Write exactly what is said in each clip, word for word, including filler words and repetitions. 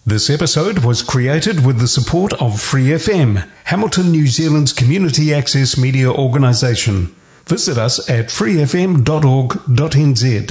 This episode was created with the support of Free F M, Hamilton, New Zealand's community access media organisation. Visit us at free f m dot org dot n z.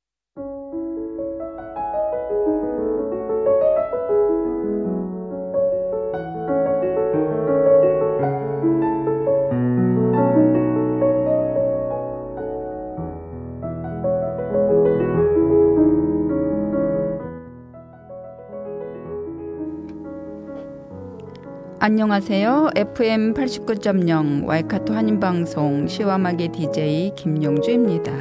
안녕하세요. 에프엠 팔십구 점 영 와이카토 한인방송 시와막의 디제이 김용주입니다.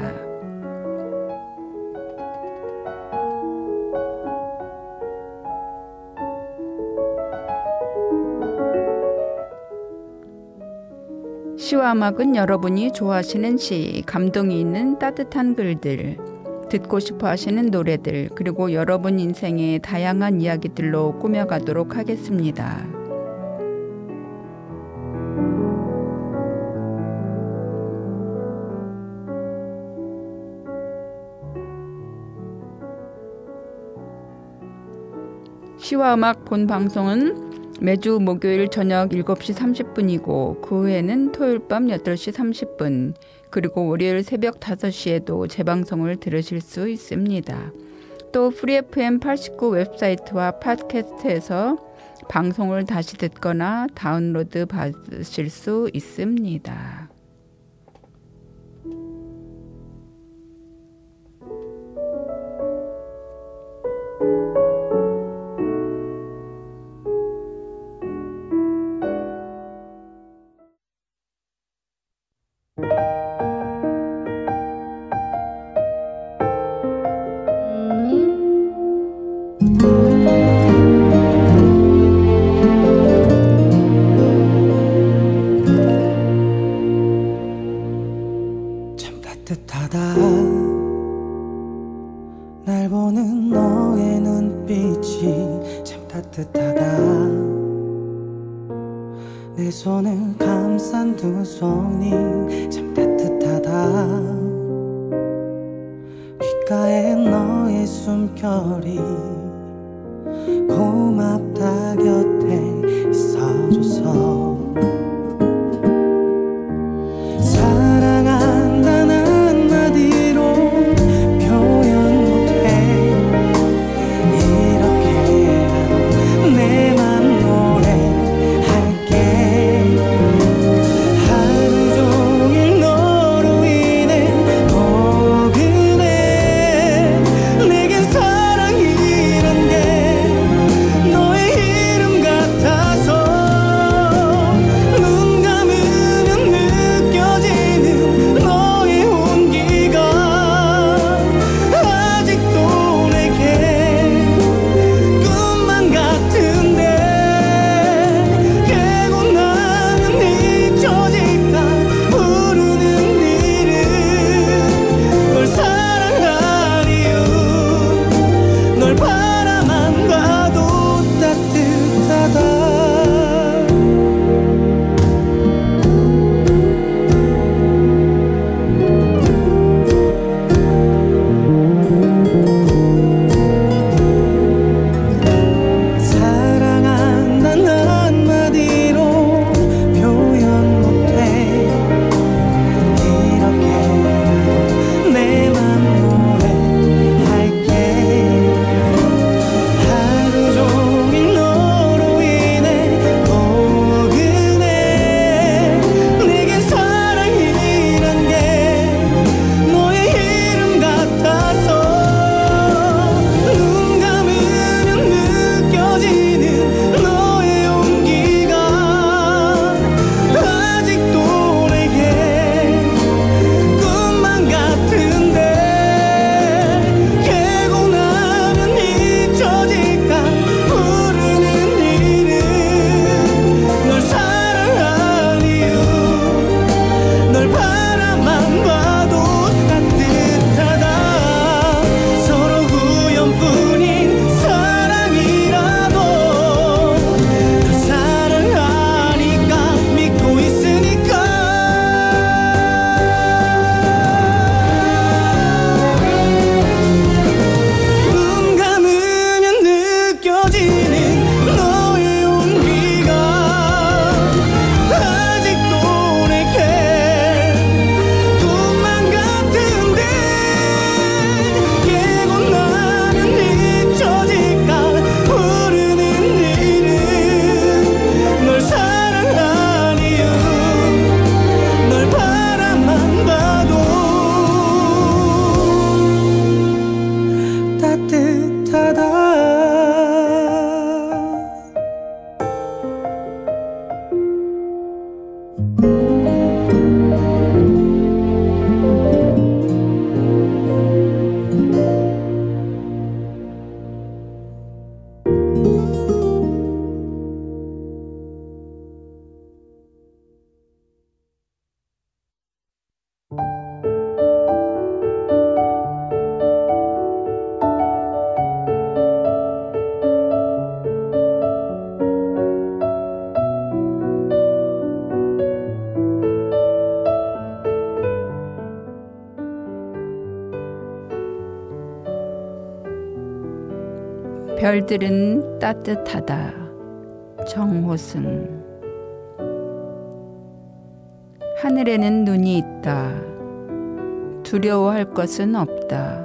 시와막은 여러분이 좋아하시는 시, 감동이 있는 따뜻한 글들, 듣고 싶어 하시는 노래들, 그리고 여러분 인생의 다양한 이야기들로 꾸며가도록 하겠습니다. 시와 음악 본 방송은 매주 목요일 저녁 일곱 시 삼십 분이고 그 후에는 토요일 밤 여덟 시 삼십 분 그리고 월요일 새벽 다섯 시에도 재방송을 들으실 수 있습니다. 또 프리 에프엠 팔십구 웹사이트와 팟캐스트에서 방송을 다시 듣거나 다운로드 받으실 수 있습니다. 날 보는 너의 눈빛이 참 따뜻하다. 내 손을 감싼 두 손이 참 따뜻하다. 귓가에 너의 숨결이 고맙다. 곁에 있어줘서 사랑한다는 마디로 표현 못해. 이렇게라도 내 맘 노래할게. 하루 종일 너로 인해 포근해. 내겐 사랑이란 별들은 따뜻하다. 정호승. 하늘에는 눈이 있다. 두려워할 것은 없다.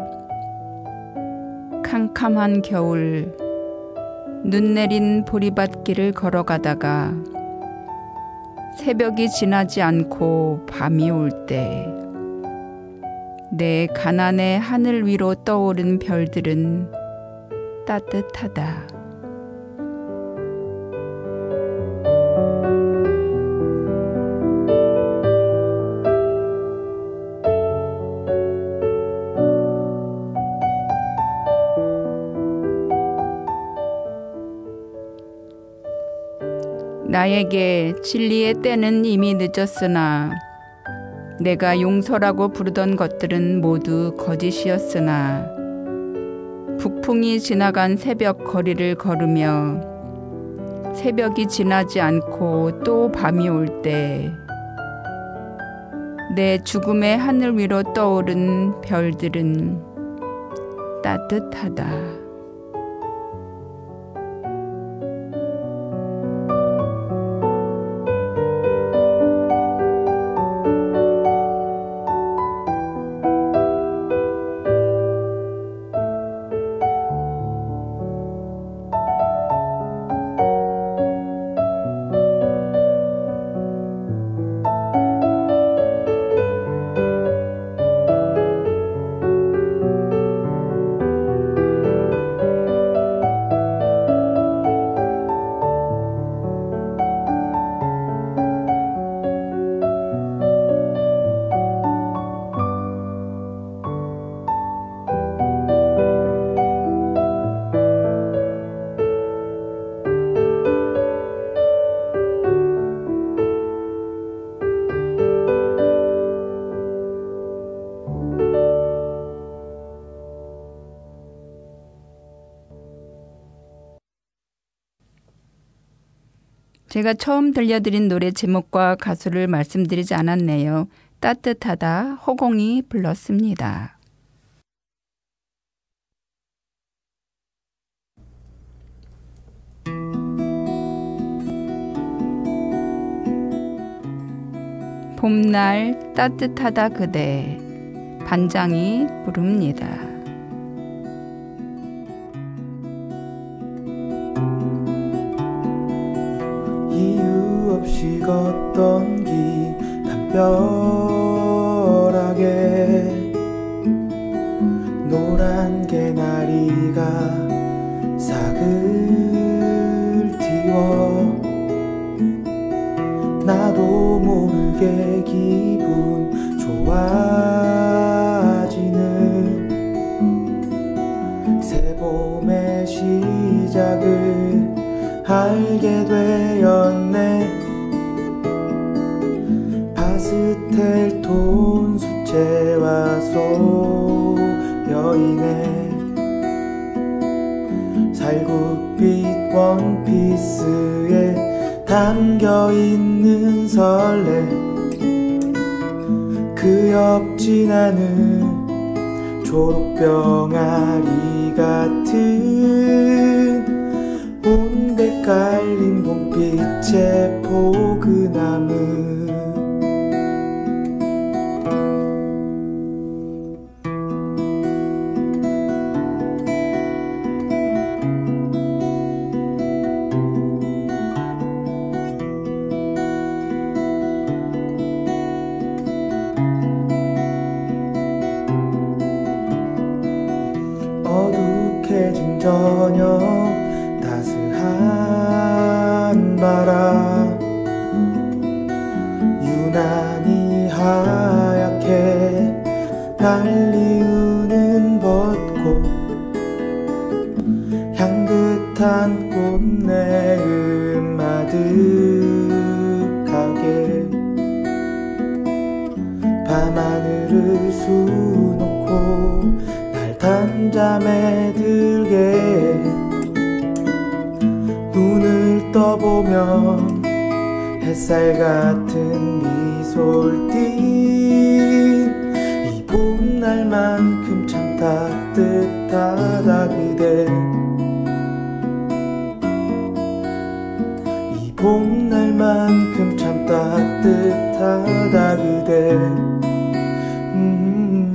캄캄한 겨울, 눈 내린 보리밭길을 걸어가다가 새벽이 지나지 않고 밤이 올 때 내 가난의 하늘 위로 떠오른 별들은 따뜻하다. 나에게 진리의 때는 이미 늦었으나 내가 용서라고 부르던 것들은 모두 거짓이었으나 북풍이 지나간 새벽 거리를 걸으며 새벽이 지나지 않고 또 밤이 올 때 내 죽음의 하늘 위로 떠오른 별들은 따뜻하다. 제가 처음 들려드린 노래 제목과 가수를 말씀드리지 않았네요. 따뜻하다, 허공이 불렀습니다. 봄날 따뜻하다 그대, 반장이 부릅니다. 이유 없이 걷던 길 담벼락에 노란 개나리가 싹을 틔워 나도 모르게 기분 좋아지는 새 봄의 시작을 알게 되었네. 파스텔 톤 수채화 소여이네. 살구빛 원피스에 담겨있는 설레. 그 옆 지나는 초록병아리 같은 온데 깔린 봄빛의 포근함은 어둑해진 저녁 따스한 바람 유난히 하얗게 날리우는 벚꽃 향긋한 꽃내음 아득하게 밤하늘을 수놓고 날 단잠에 들게 눈을 떠보면 햇살 같은 미소를 띤 이 봄날만큼 참 따뜻하다 그대. 봄날만큼 참 따뜻하다 그대. 음,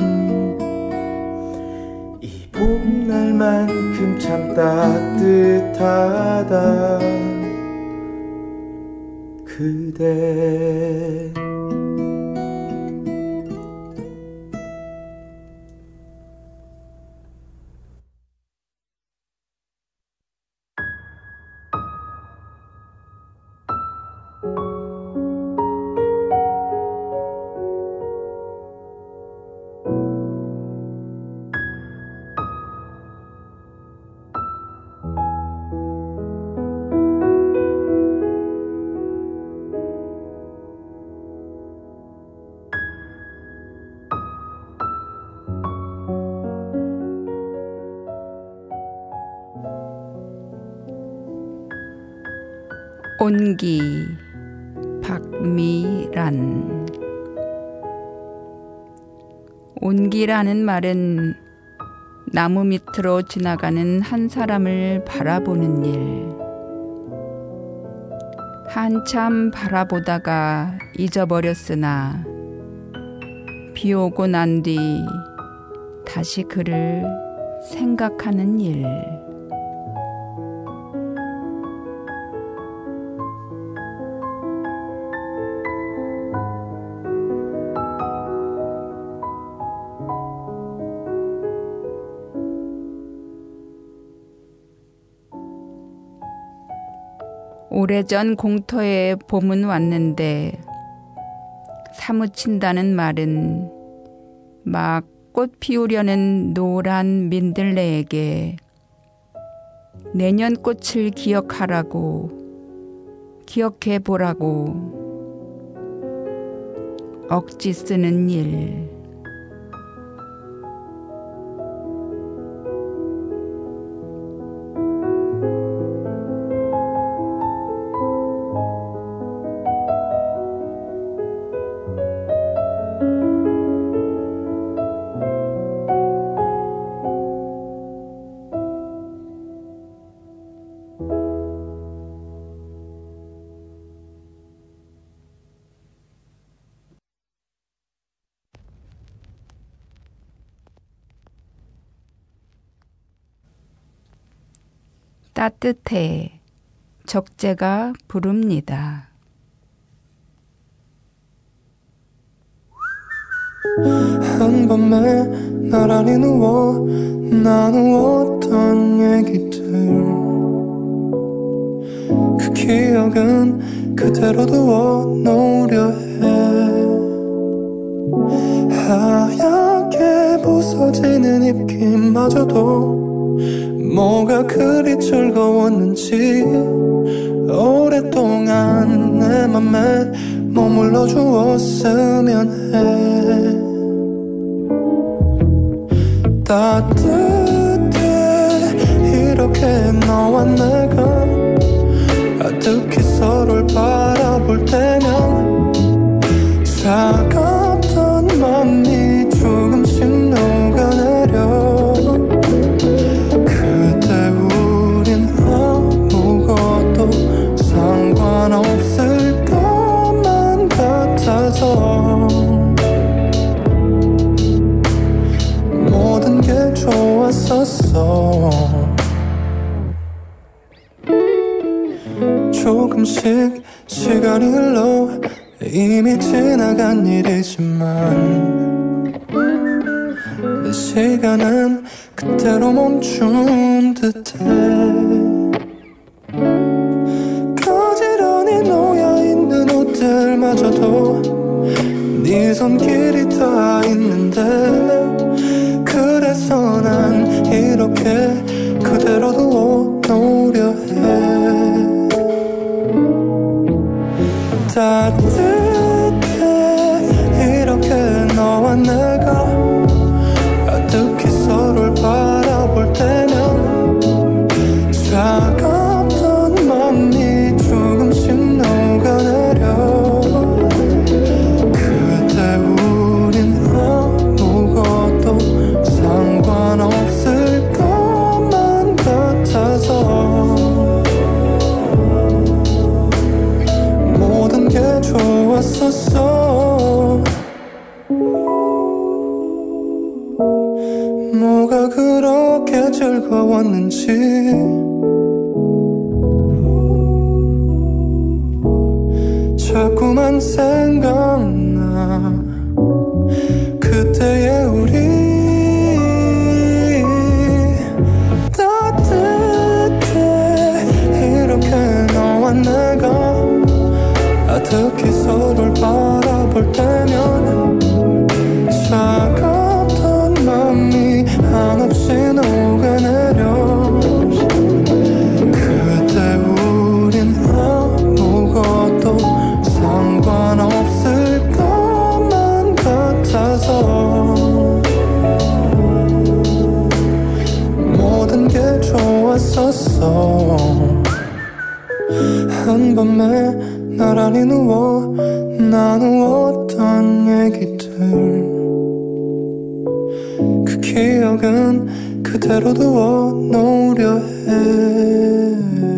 이 봄날만큼 참 따뜻하다 그대. 온기, 박미란. 온기라는 말은 나무 밑으로 지나가는 한 사람을 바라보는 일. 한참 바라보다가 잊어버렸으나 비 오고 난 뒤 다시 그를 생각하는 일. 오래전 공터에 봄은 왔는데 사무친다는 말은 막 꽃 피우려는 노란 민들레에게 내년 꽃을 기억하라고, 기억해보라고 억지 쓰는 일. 따뜻해. 적재가 부릅니다. 한밤에 나란히 누워 나누었던 얘기들, 그 기억은 그대로 두어 놓으려 해. 하얗게 부서지는 입김마저도 뭐가 그리 즐거웠는지 오랫동안 내 맘에 머물러 주었으면 해. 따뜻해. 이렇게 너와 내가 아득히 서로를 바라볼 때면 차갑던 맘이 조금씩 녹아내려. 그때 우린 아무것도 상관없을 것만 같아서 모든 게 좋았었어. 조금씩 시간이 흘러 이미 지나간 일이지만 내 시간은 그대로 멈춘 듯해. 가지런히 놓여있는 옷들마저도 네 손길이 다 있는데 그래서 난 이렇게 그대로 두어 놓으려 해. 따뜻해. 이렇게 너와 내가 아득히 서로를 바라볼 때면 차갑던 맘이 조금씩 녹아내려. 그때 우린 아무 넌 생각나 그때의 우리 따뜻해 이렇게 너와 내가 아득히 서로를 바라볼 때면 차갑던 맘이 한없이 녹아내려 그때 우린 아무것도 상관없을 것만 같아서 모든 게 좋았었어 한밤에 나란히 누워 나누었던 얘기들 그 기억은 그대로 두어 놓으려 해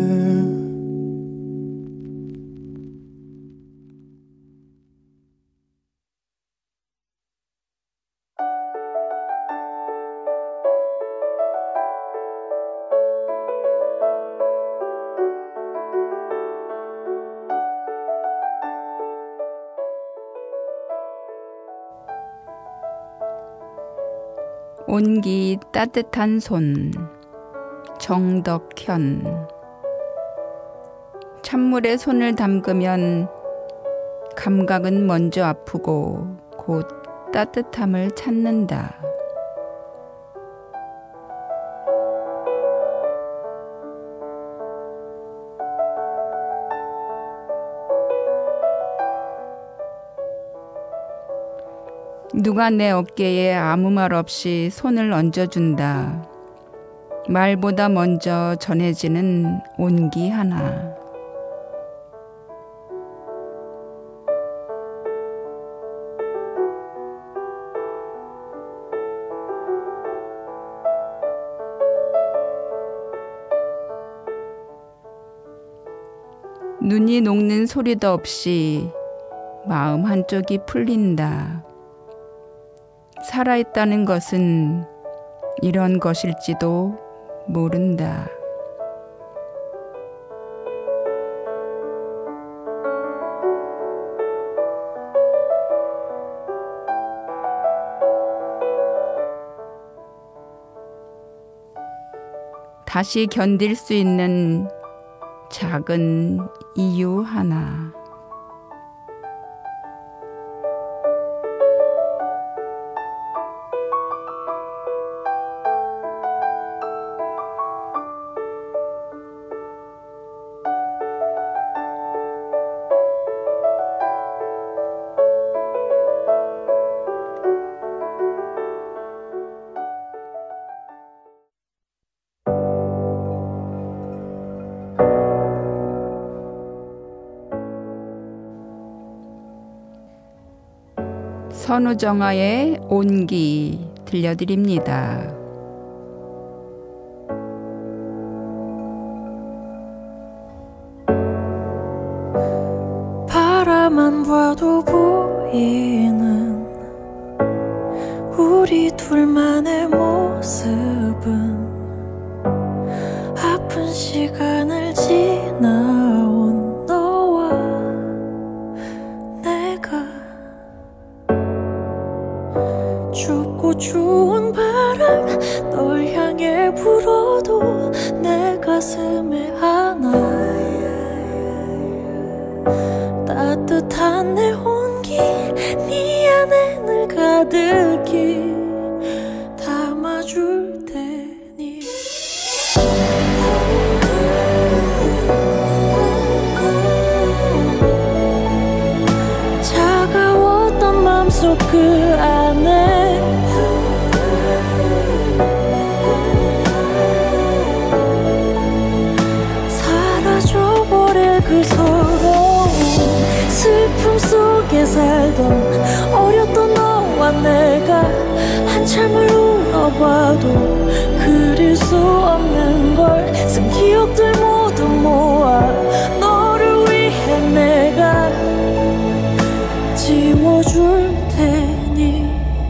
온기 따뜻한 손 정덕현 찬물에 손을 담그면 감각은 먼저 아프고 곧 따뜻함을 찾는다. 누가 내 어깨에 아무 말 없이 손을 얹어준다. 말보다 먼저 전해지는 온기 하나. 눈이 녹는 소리도 없이 마음 한쪽이 풀린다. 살아있다는 것은 이런 것일지도 모른다. 다시 견딜 수 있는 작은 이유 하나. 선우정아의 온기 들려드립니다. 바라만 봐도 보이는 우리 둘만의 모습은 아픈 시간을 지나온 너와 내가 춥고 추운 바람 널 향해 불어도 내 가슴에 안아 따뜻한 내 온기 네 안에 늘 가득히 담아줄 테니 차가웠던 맘속 그 안에 사라져버릴 그 서러움 슬픔 속에 살던 어렸던 너와 내가 한참을 울어봐도 그릴 수 없는 걸 쓴 기억들 모두 모아 너를 위해 내가 지워줄 테니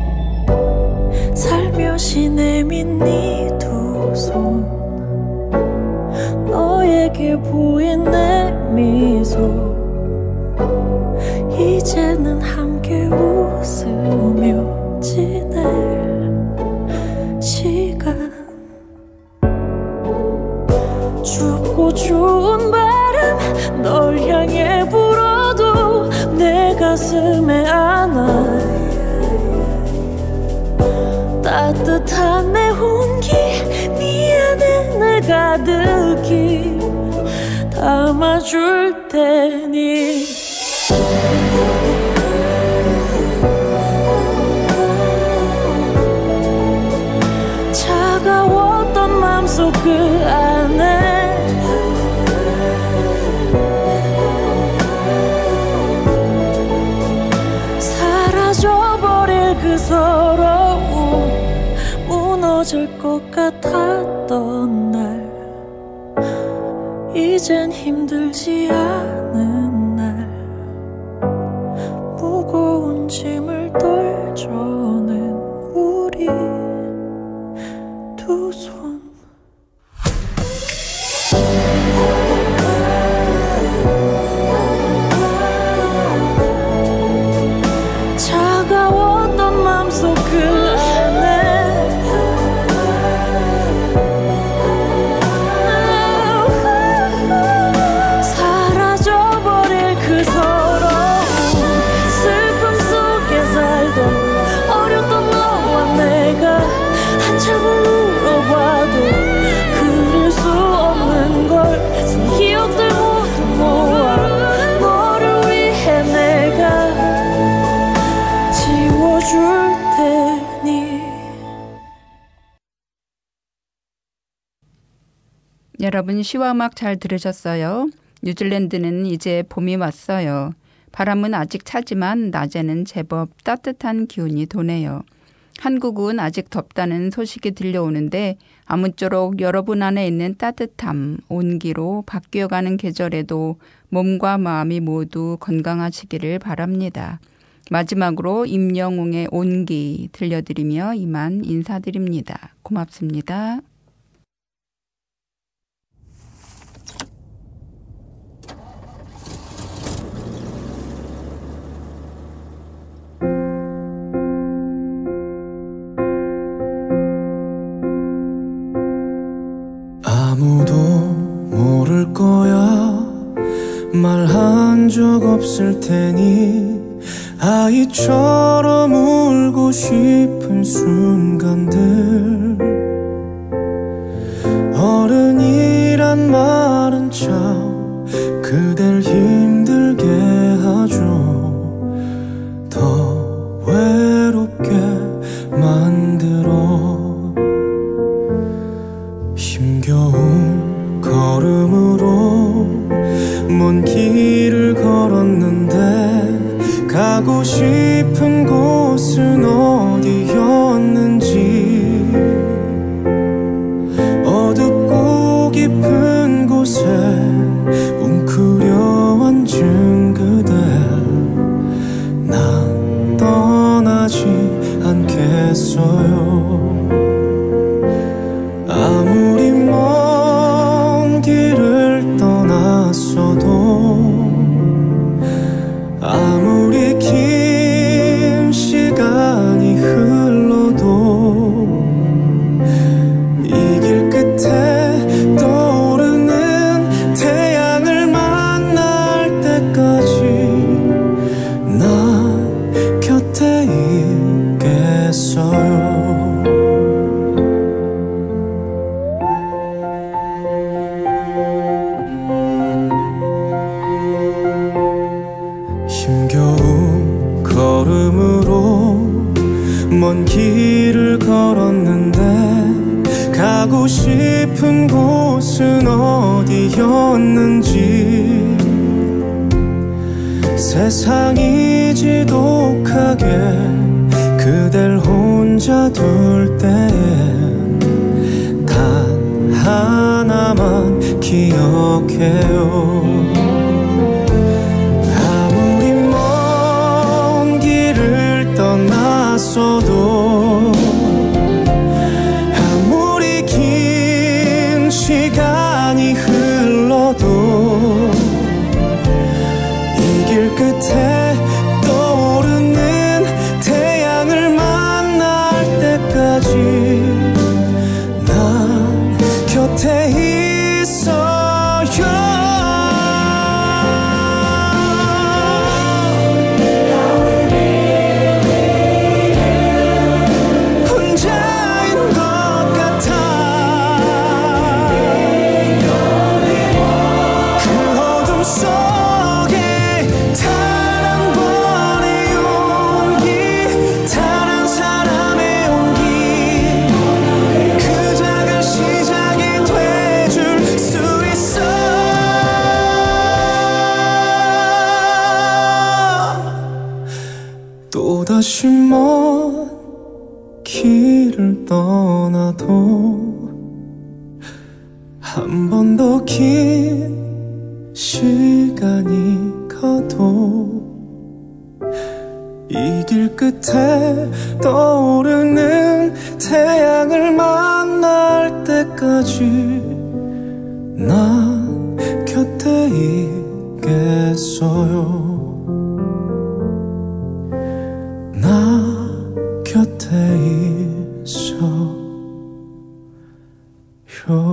살며시 내민 네 두 손 너에게 보인 내 미소 이제는 함께 웃으며 지낼 시간 춥고 추운 바람 널 향해 불어도 내 가슴에 안아 따뜻한 내 온기 네 안에 날 가득히 담아줄 테니 차가웠던 맘속 그 안에 사라져버릴 그 서러움 무너질 것 같았던 날 이젠 힘들지 않은 날 무거운 짐을 떨쳐낸 우리 두 손 차가웠던 맘속 그 안에 사라져버릴 그 서러움 슬픔 속에 살던 어렸던 너와 내가 한참을 울어봐도 그릴 수 없는 걸 그 기억들 모두 모아 너를 위해 내가 지워줄 테니 여러분 시와 음악 잘 들으셨어요? 뉴질랜드는 이제 봄이 왔어요. 바람은 아직 차지만 낮에는 제법 따뜻한 기운이 도네요. 한국은 아직 덥다는 소식이 들려오는데 아무쪼록 여러분 안에 있는 따뜻함, 온기로 바뀌어가는 계절에도 몸과 마음이 모두 건강하시기를 바랍니다. 마지막으로 임영웅의 온기 들려드리며 이만 인사드립니다. 고맙습니다. 아무도 모를 거야 말한 적 없을 테니 아이처럼 울고 싶은 순간들 어른이란 말은 참 그댈 힘들게 하죠 더 외롭게 만들어 힘겨운 걸음으로 먼 길을 걸었는데 가고 싶은 곳은 어디였는지 어둡고 깊은 곳에 웅크려 앉은 그대 난 떠나지 않겠어요 아무리 먼 길을 떠났어도 아무리 긴 시간이 흘러도 이 길 끝에 떠오르는 태양을 만날 때까지 난 곁에 있겠어요 힘겨운 걸음으로 먼 길을 걸었는데 가고 싶은 곳은 어디였는지 세상이 지독하게 그댈 혼자 둘 때엔 단 하나만 기억해요 떠났어도 아무리 긴 시간이 흘러도 이 길 끝에 마음속에 단 한 번의 용기 단 한 사람의 온기 그 작은 시작이 돼줄 수 있어 또다시 먼 길을 떠나도 한 번 더 긴 시간이 가도 이 길 끝에 떠오르는 태양을 만날 때까지 난 곁에 있겠어요 나 곁에 있어요.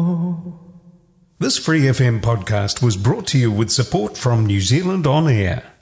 This Free F M podcast was brought to you with support from New Zealand On Air.